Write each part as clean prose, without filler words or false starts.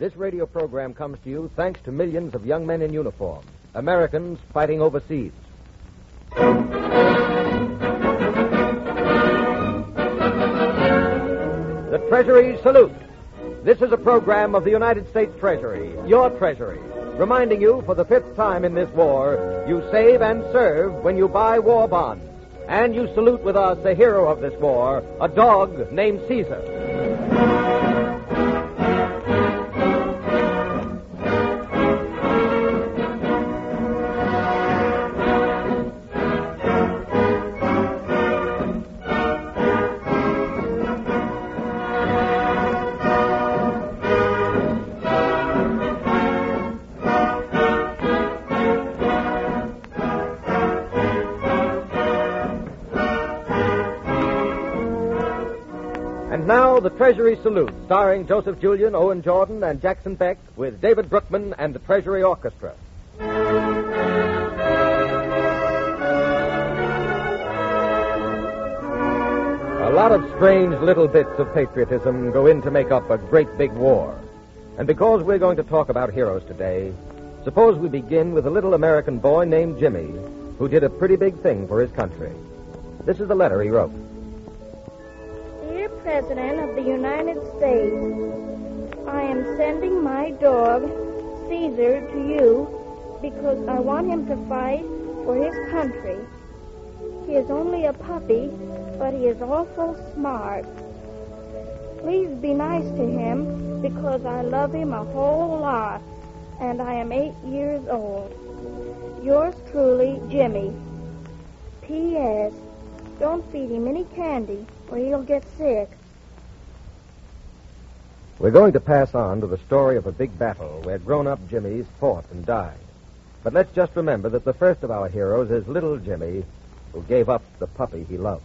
This radio program comes to you thanks to millions of young men in uniform, Americans fighting overseas. The Treasury Salute. This is a program of the United States Treasury, your Treasury, reminding you for the 5th time in this war, you save and serve when you buy war bonds. And you salute with us the hero of this war, a dog named Caesar. And now, the Treasury Salute, starring Joseph Julian, Owen Jordan, and Jackson Beck, with David Brookman and the Treasury Orchestra. A lot of strange little bits of patriotism go in to make up a great big war. And because we're going to talk about heroes today, suppose we begin with a little American boy named Jimmy, who did a pretty big thing for his country. This is the letter he wrote. Dear President of the United States, I am sending my dog, Caesar, to you because I want him to fight for his country. He is only a puppy, but he is awful smart. Please be nice to him because I love him a whole lot, and I am 8 years old. Yours truly, Jimmy. P.S. Don't feed him any candy, or he'll get sick. We're going to pass on to the story of a big battle where grown-up Jimmys fought and died. But let's just remember that the first of our heroes is little Jimmy, who gave up the puppy he loved.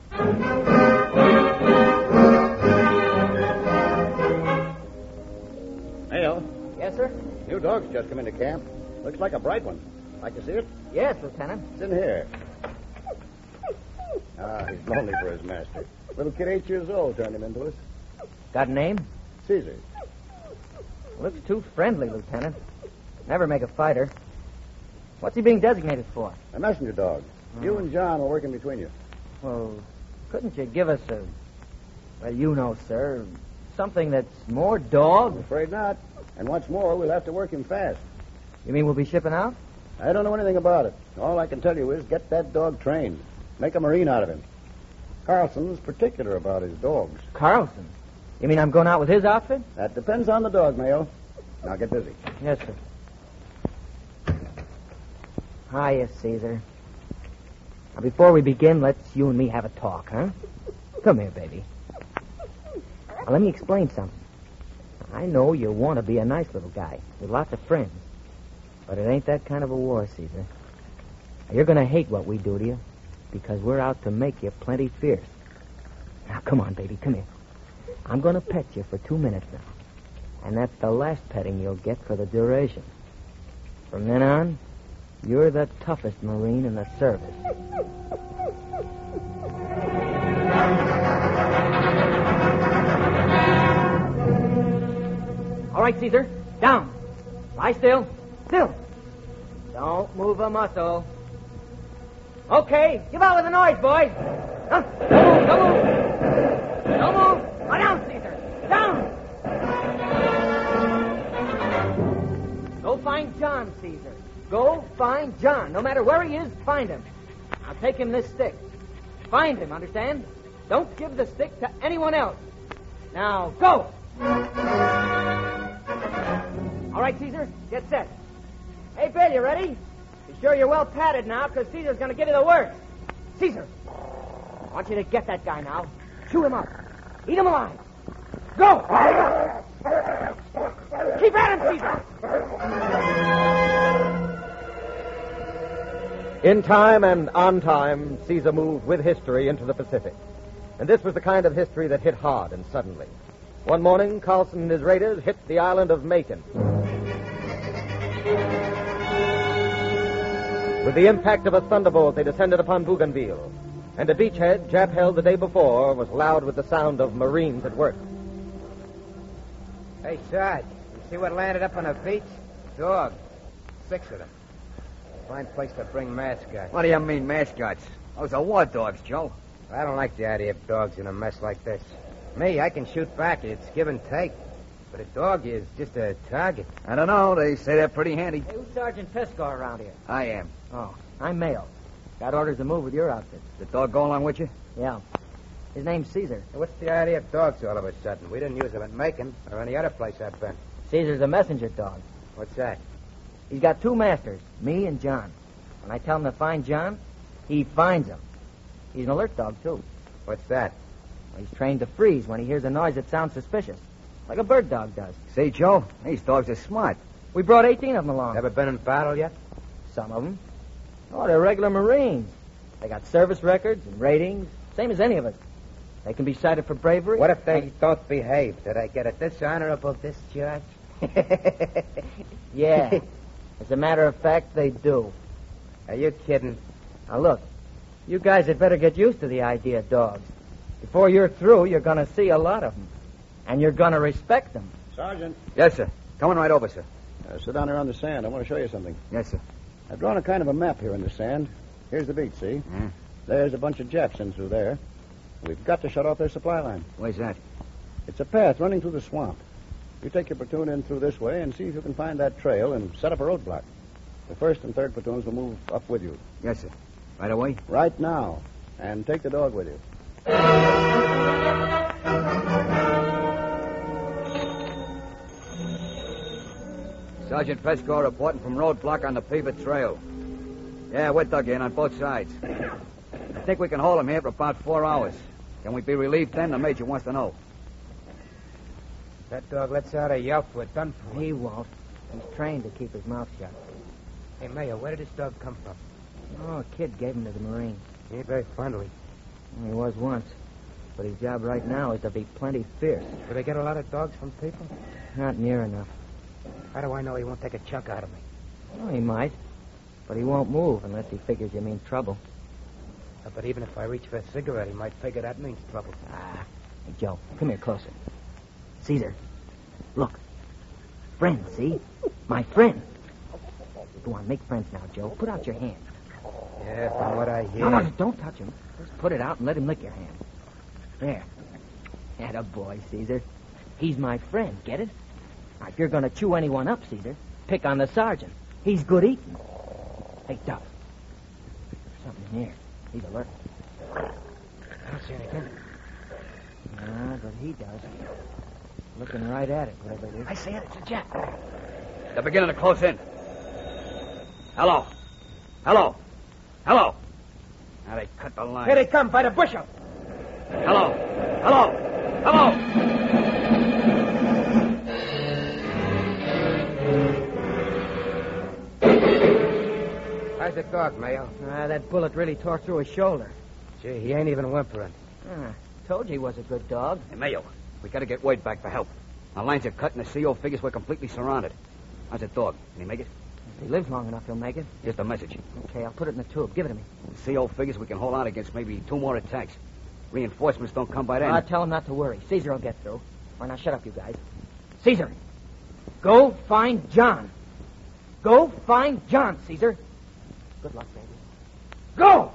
Mayo. Yes, sir? New dog's just come into camp. Looks like a bright one. Like to see it? Yes, Lieutenant. It's in here. He's lonely for his master. Little kid 8 years old turned him into us. Got a name? Caesar. Looks too friendly, Lieutenant. Never make a fighter. What's he being designated for? A messenger dog. You and John will work in between you. Well, couldn't you give us well, you know, sir, something that's more dog? I'm afraid not. And what's more, we'll have to work him fast. You mean we'll be shipping out? I don't know anything about it. All I can tell you is get that dog trained. Make a Marine out of him. Carlson's particular about his dogs. Carlson? You mean I'm going out with his outfit? That depends on the dog, Mayo. Now get busy. Yes, sir. Hiya, Caesar. Now, before we begin, let's you and me have a talk, huh? Come here, baby. Now, let me explain something. I know you want to be a nice little guy with lots of friends, but it ain't that kind of a war, Caesar. Now, you're going to hate what we do to you because we're out to make you plenty fierce. Now, come on, baby, come here. I'm going to pet you for 2 minutes now, and that's the last petting you'll get for the duration. From then on, you're the toughest Marine in the service. All right, Caesar. Down. Lie still. Still. Don't move a muscle. Okay. Give out with the noise, boys. Don't move. Don't move. Don't move. Lie down, Caesar. Down. Go find John, Caesar. Go find John. No matter where he is, find him. Now take him this stick. Find him, understand? Don't give the stick to anyone else. Now, go! All right, Caesar, get set. Hey, Bill, you ready? Be sure you're well padded now, because Caesar's going to give you the works. Caesar, I want you to get that guy now. Chew him up. Eat him alive. Go! Keep at him, Caesar! In time and on time, Caesar moved with history into the Pacific. And this was the kind of history that hit hard and suddenly. One morning, Carlson and his raiders hit the island of Macon. With the impact of a thunderbolt, they descended upon Bougainville. And a beachhead Jap held the day before was loud with the sound of Marines at work. Hey, Sarge, you See what landed up on the beach? Dog. 6 of them. Fine place to bring mascots. What do you mean, mascots? Those are war dogs, Joe. I don't like the idea of dogs in a mess like this. Me, I can shoot back. It's give and take. But a dog is just a target. I don't know. They say they're pretty handy. Hey, who's Sergeant Pescar around here? I am. Oh, I'm Mayo. Got orders to move with your outfit. The dog go along with you? Yeah. His name's Caesar. Hey, what's the idea of dogs all of a sudden? We didn't use them at Macon or any other place I've been. Caesar's a messenger dog. What's that? He's got 2 masters, me and John. When I tell him to find John, he finds him. He's an alert dog, too. What's that? He's trained to freeze when he hears a noise that sounds suspicious, like a bird dog does. See, Joe, these dogs are smart. We brought 18 of them along. Ever been in battle yet? Some of them. Oh, they're regular Marines. They got service records and ratings, same as any of us. They can be cited for bravery. What if they don't behave? Did I get a dishonorable discharge? Yeah. As a matter of fact, they do. Are you kidding? Now, look, you guys had better get used to the idea of dogs. Before you're through, you're going to see a lot of them. And you're going to respect them. Sergeant. Yes, sir. Coming right over, sir. Sit down here on the sand. I want to show you something. Yes, sir. I've drawn a kind of a map here in the sand. Here's the beach, see? There's a bunch of Japs in through there. We've got to shut off their supply line. Where's that? It's a path running through the swamp. You take your platoon in through this way and see if you can find that trail and set up a roadblock. The 1st and 3rd platoons will move up with you. Yes, sir. Right away? Right now. And take the dog with you. Sergeant Pescar reporting from roadblock on the Peaver Trail. Yeah, we're dug in on both sides. I think we can hold him here for about 4 hours. Can we be relieved then? The major wants to know. That dog lets out a yelp. We're done for. He won't. He's trained to keep his mouth shut. Hey, Mayo, where did this dog come from? Oh, a kid gave him to the Marines. He ain't very friendly. He was once. But his job right now is to be plenty fierce. Do they get a lot of dogs from people? Not near enough. How do I know he won't take a chunk out of me? Well, he might. But he won't move unless he figures you mean trouble. But even if I reach for a cigarette, he might figure that means trouble. Hey, Joe, come here closer. Caesar, look. Friend, see? My friend. Go on, make friends now, Joe. Put out your hand. Yeah, from what I hear. No, don't touch him. Just put it out and let him lick your hand. There. Atta boy, Caesar. He's my friend, get it? Now, if you're going to chew anyone up, Caesar, pick on the sergeant. He's good eating. Hey, Duff. There's something here. He's alert. I don't see anything. But he does. Looking right at it, whatever it is. I see it. It's a Jap. They're beginning to close in. Hello. Hello. Hello. Now they cut the line. Here they come, by the bushel. Hello. Hello. Hello. How's the dog, Mayo? That bullet really tore through his shoulder. Gee, he ain't even whimpering. Told you he was a good dog. Hey, Mayo, we got to get word back for help. Our lines are cut and the CO figures we're completely surrounded. How's the dog? Can he make it? If he lives long enough, he'll make it. Just a message. Okay, I'll put it in the tube. Give it to me. The CO figures we can hold out against maybe 2 more attacks. Reinforcements don't come by then. I'll tell him not to worry. Caesar will get through. Or now, shut up, you guys. Caesar, go find John. Go find John, Caesar. Good luck, baby. Go!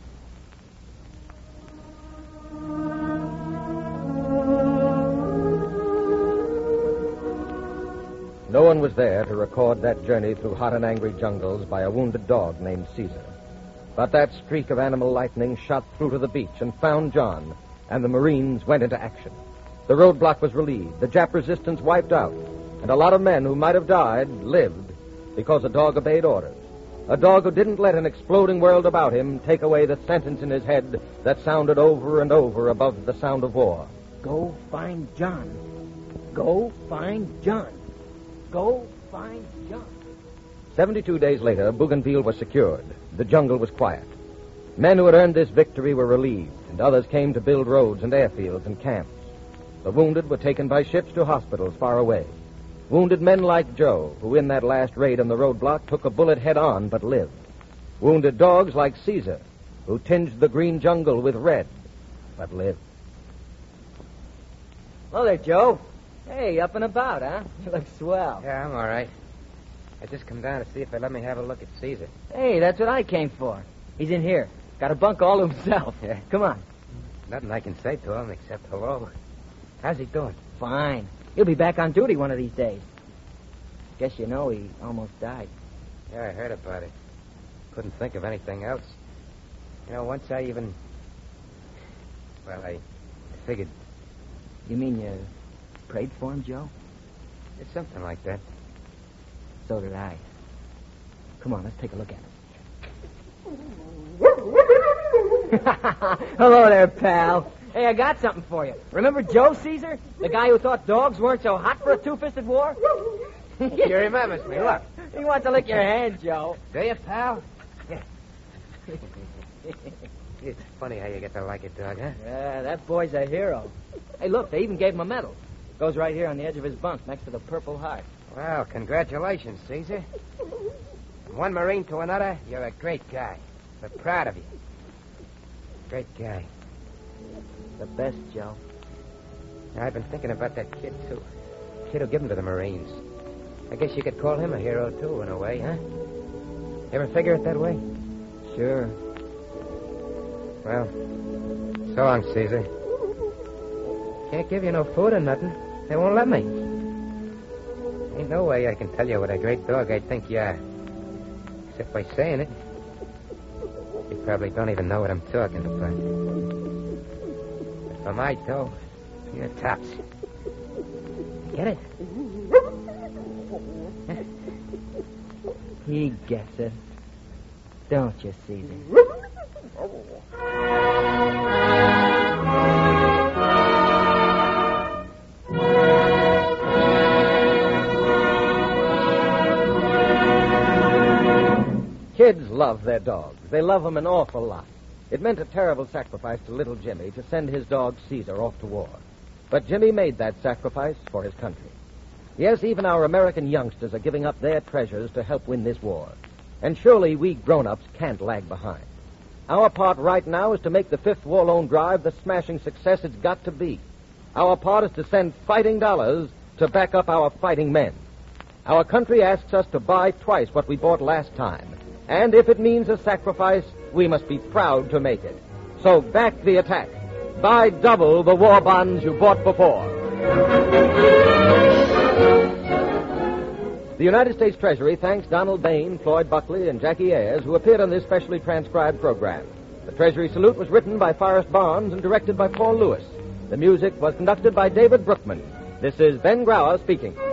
No one was there to record that journey through hot and angry jungles by a wounded dog named Caesar. But that streak of animal lightning shot through to the beach and found John, and the Marines went into action. The roadblock was relieved, the Jap resistance wiped out, and a lot of men who might have died lived because a dog obeyed orders. A dog who didn't let an exploding world about him take away the sentence in his head that sounded over and over above the sound of war. Go find John. Go find John. Go find John. 72 days later, Bougainville was secured. The jungle was quiet. Men who had earned this victory were relieved, and others came to build roads and airfields and camps. The wounded were taken by ships to hospitals far away. Wounded men like Joe, who in that last raid on the roadblock took a bullet head-on but lived. Wounded dogs like Caesar, who tinged the green jungle with red but lived. Hello there, Joe. Hey, up and about, huh? You look swell. Yeah, I'm all right. I just come down to see if they let me have a look at Caesar. Hey, that's what I came for. He's in here. Got a bunk all to himself. Yeah. Come on. Nothing I can say to him except hello. How's he doing? Fine. He'll be back on duty one of these days. Guess you know he almost died. Yeah, I heard about it. Couldn't think of anything else. You know, once I even... Well, I figured... You mean you prayed for him, Joe? It's something like that. So did I. Come on, let's take a look at him. Hello there, pal. Hey, I got something for you. Remember Joe Caesar? The guy who thought dogs weren't so hot for a two-fisted war? He remembers me. Look. He wants to lick your hand, Joe. Do you, pal? It's funny how you get to like a dog, huh? Yeah, that boy's a hero. Hey, look, they even gave him a medal. It goes right here on the edge of his bunk next to the Purple Heart. Well, congratulations, Caesar. From one Marine to another, you're a great guy. We're proud of you. Great guy. The best, Joe. I've been thinking about that kid, too. Kid who gave him to the Marines. I guess you could call him a hero, too, in a way, huh? Ever figure it that way? Sure. Well, so long, Caesar. Can't give you no food or nothing. They won't let me. Ain't no way I can tell you what a great dog I think you are. Except by saying it. You probably don't even know what I'm talking about. But for my dough, you're tops. Get it? He gets it. Don't you, Caesar? Kids love their dogs. They love them an awful lot. It meant a terrible sacrifice to little Jimmy to send his dog Caesar off to war. But Jimmy made that sacrifice for his country. Yes, even our American youngsters are giving up their treasures to help win this war. And surely we grown-ups can't lag behind. Our part right now is to make the Fifth War Loan Drive the smashing success it's got to be. Our part is to send fighting dollars to back up our fighting men. Our country asks us to buy twice what we bought last time. And if it means a sacrifice, we must be proud to make it. So back the attack. Buy double the war bonds you bought before. The United States Treasury thanks Donald Bain, Floyd Buckley, and Jackie Ayers, who appeared on this specially transcribed program. The Treasury Salute was written by Forrest Barnes and directed by Paul Lewis. The music was conducted by David Brookman. This is Ben Grauer speaking.